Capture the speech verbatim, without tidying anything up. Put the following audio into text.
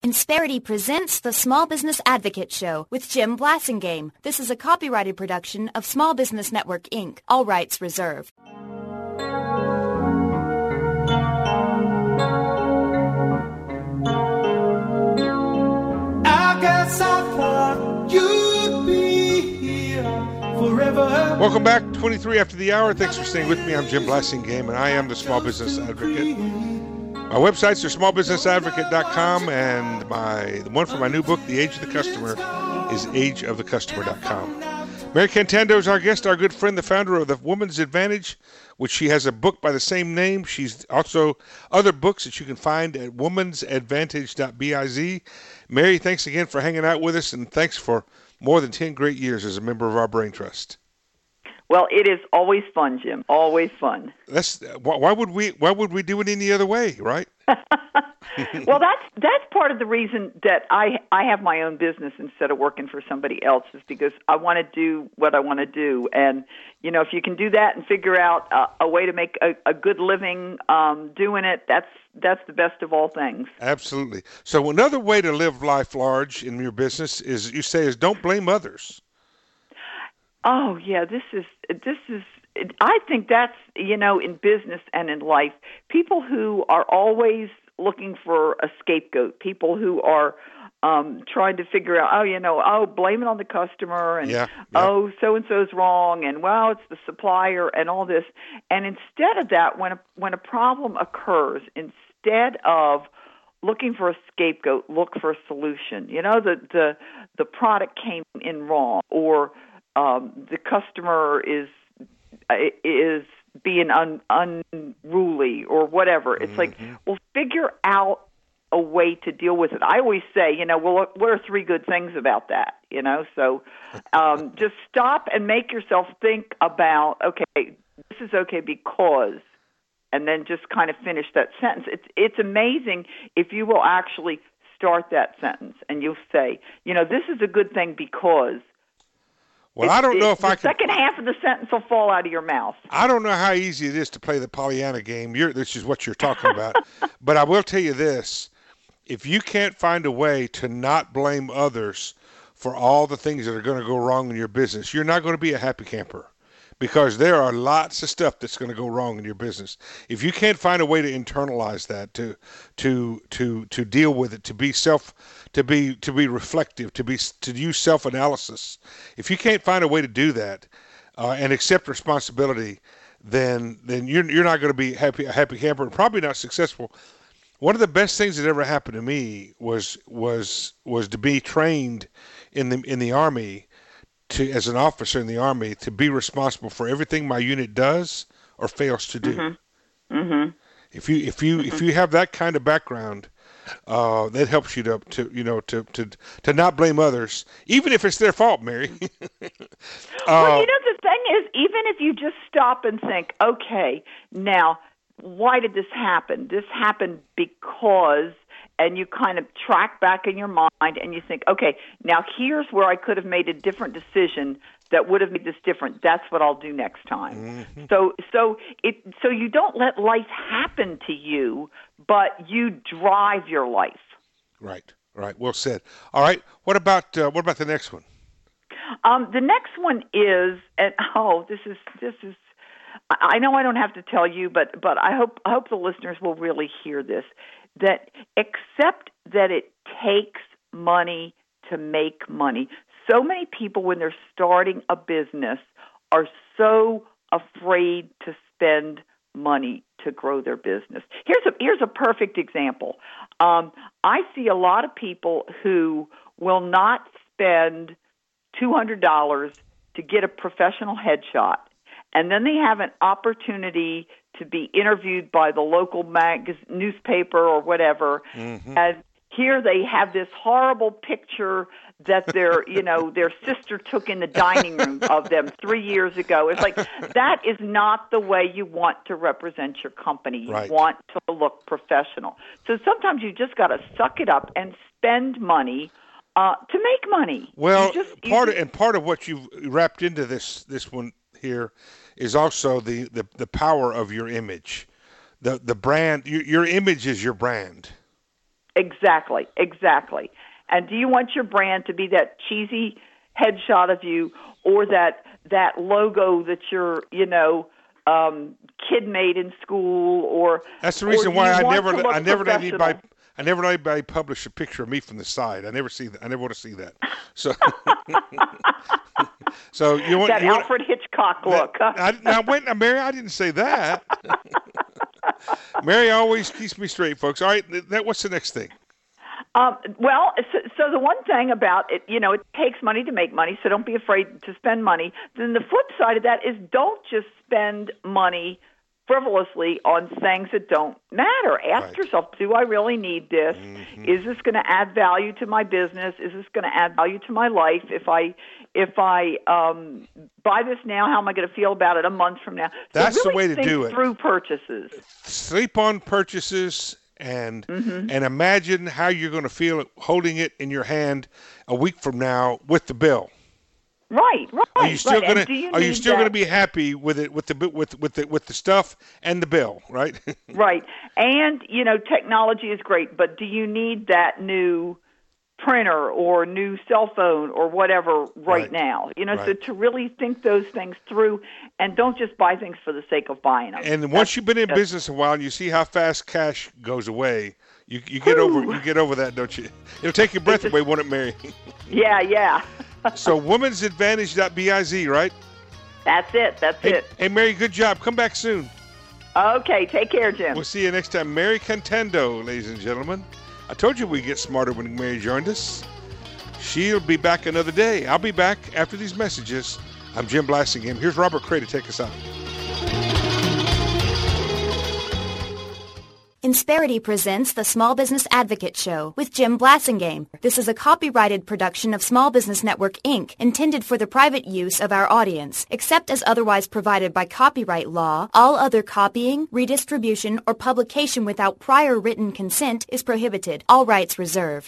Insperity presents the Small Business Advocate Show with Jim Blasingame. This is a copyrighted production of Small Business Network, Incorporated. All rights reserved. I guess I thought you'd be here forever. Welcome back, twenty-three after the hour. Thanks for staying with me. I'm Jim Blasingame, and I am the Small Business Advocate. My websites are small business advocate dot com, and my the one for my new book, The Age of the Customer, is age of the customer dot com. Mary Cantando is our guest, our good friend, the founder of The Woman's Advantage, which she has a book by the same name. She's also other books that you can find at womans advantage dot biz. Mary, thanks again for hanging out with us, and thanks for more than ten great years as a member of our Brain Trust. Well, it is always fun, Jim. Always fun. That's why would we why would we do it any other way, right? Well, that's that's part of the reason that I I have my own business instead of working for somebody else, is because I want to do what I want to do. And you know, if you can do that and figure out a, a way to make a, a good living um, doing it, that's that's the best of all things. Absolutely. So another way to live life large in your business is, you say, is don't blame others. Oh, yeah, this is, this is, I think that's, you know, in business and in life, people who are always looking for a scapegoat, people who are um, trying to figure out, oh, you know, oh, blame it on the customer, and, yeah, yeah. oh, so-and-so's wrong, and, well, it's the supplier, and all this. And instead of that, when a, when a problem occurs, instead of looking for a scapegoat, look for a solution. You know, the, the, the product came in wrong, or Um, the customer is is being un, unruly or whatever. It's mm-hmm. like, well, figure out a way to deal with it. I always say, you know, well, what are three good things about that? You know, so um, just stop and make yourself think about, okay, this is okay because, and then just kind of finish that sentence. It's it's amazing if you will actually start that sentence and you'll say, you know, this is a good thing because. Well, it, I don't know if I can. The second half of the sentence will fall out of your mouth. I don't know how easy it is to play the Pollyanna game. You're, this is what you're talking about. But I will tell you this. If you can't find a way to not blame others for all the things that are going to go wrong in your business, you're not going to be a happy camper, because there are lots of stuff that's going to go wrong in your business. If you can't find a way to internalize that, to to to to deal with it, to be self to be to be reflective, to be to use self-analysis. If you can't find a way to do that uh, and accept responsibility, then then you're you're not going to be happy a happy camper, and probably not successful. One of the best things that ever happened to me was was was to be trained in the in the Army, to as an officer in the Army, to be responsible for everything my unit does or fails to do. Mm-hmm. Mm-hmm. If you if you mm-hmm. if you have that kind of background, uh, that helps you to to you know to to to not blame others, even if it's their fault, Mary. uh, well, you know, the thing is, even if you just stop and think, okay, now why did this happen? This happened because. And you kind of track back in your mind and you think, okay, now here's where I could have made a different decision that would have made this different. That's what I'll do next time. Mm-hmm. So so it so you don't let life happen to you, but you drive your life. Right, right. Well said. All right. What about uh, what about the next one? Um, the next one is, and oh, this is this is. I know I don't have to tell you, but but I hope I hope the listeners will really hear this. That accept that it takes money to make money. So many people, when they're starting a business, are so afraid to spend money to grow their business. Here's a here's a perfect example. Um, I see a lot of people who will not spend two hundred dollars to get a professional headshot, and then they have an opportunity to be interviewed by the local mag- newspaper or whatever, mm-hmm. and here they have this horrible picture that their, you know, their sister took in the dining room of them three years ago. It's like, that is not the way you want to represent your company. You right. want to look professional. So sometimes you just got to suck it up and spend money uh, to make money. Well, just, part you, of, and part of what you've wrapped into this this one here is also the, the, the power of your image. The the brand, your, your image is your brand. Exactly, exactly. And do you want your brand to be that cheesy headshot of you, or that that logo that your you know um, kid made in school? Or that's the reason why I never I never let anybody I never let anybody publish a picture of me from the side. I never see that. I never want to see that. So, so you want that you Alfred want, Hitchcock look? That, I, now wait, now Mary, I didn't say that. Mary always keeps me straight, folks. All right, that what's the next thing? Um, well, so, so the one thing about it, you know, it takes money to make money, so don't be afraid to spend money. Then the flip side of that is don't just spend money frivolously on things that don't matter. Ask right. yourself, do I really need this? Mm-hmm. Is this going to add value to my business? Is this going to add value to my life? If I if I um, buy this now, how am I going to feel about it a month from now? So That's really the way to think do it. Through purchases. Sleep on purchases. And mm-hmm. and imagine how you're going to feel holding it in your hand a week from now with the bill. Right, right. Are you still right. going to Are you still going to be happy with it with the with with the with the stuff and the bill? Right. Right, and you know technology is great, but do you need that new printer or new cell phone or whatever right, right. now? You know, right. so to really think those things through, and don't just buy things for the sake of buying them. And that's, once you've been in business a while and you see how fast cash goes away, you you get Ooh. over you get over that, don't you? It'll take your breath just, away, won't it, Mary? Yeah, yeah. So women's advantage dot biz, right? That's it. That's hey, it. Hey, Mary, good job. Come back soon. Okay, take care, Jim. We'll see you next time. Mary Contendo, ladies and gentlemen. I told you we'd get smarter when Mary joined us. She'll be back another day. I'll be back after these messages. I'm Jim Blasingame. Here's Robert Cray to take us out. Insperity presents the Small Business Advocate Show with Jim Blasingame. This is a copyrighted production of Small Business Network, Incorporated, intended for the private use of our audience. Except as otherwise provided by copyright law, all other copying, redistribution, or publication without prior written consent is prohibited. All rights reserved.